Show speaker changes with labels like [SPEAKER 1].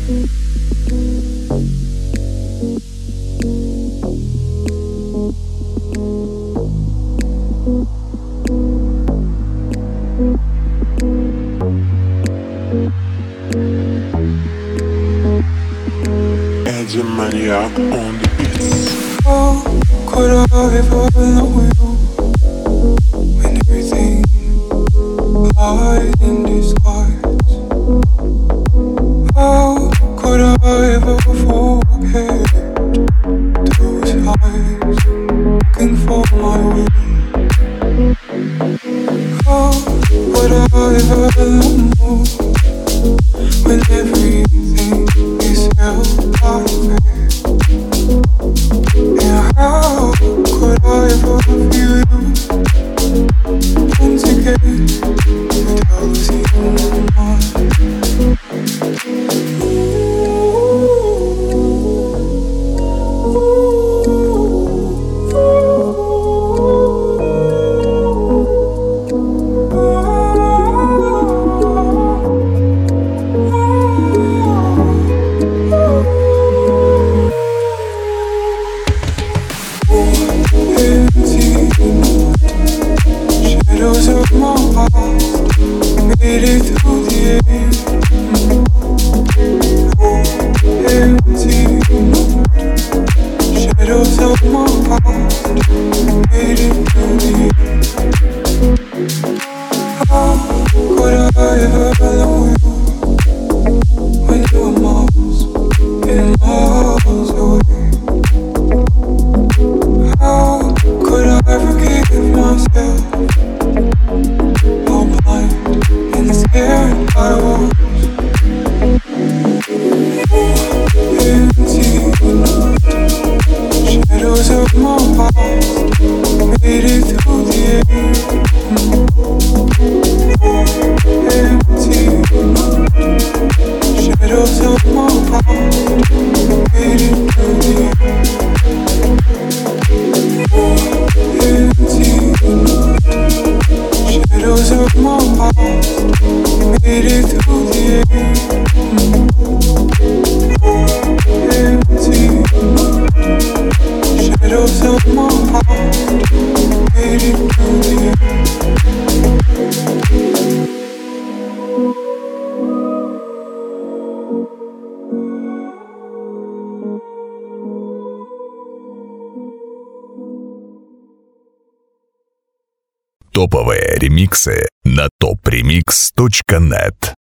[SPEAKER 1] Eddie Maniac on the beats.
[SPEAKER 2] How could I ever know you when everything lies in disguise? How could I ever forget those eyes looking for my way? How would I ever know when everything is held by fate? And how could I ever feel you once again without seeing my mind? Shadows of my past made it through the air. Empty shadows of my past made it through the air. How could I ever know you when you were miles and miles away? How could I forgive myself? How blind and scared I was. Empty shadows of my past made it through the air. Empty shadows of my past made it through the air. Empty shadows of my past made it through the air. Empty shadows of my past made it through the air.
[SPEAKER 3] Топовые ремиксы на topremix.net.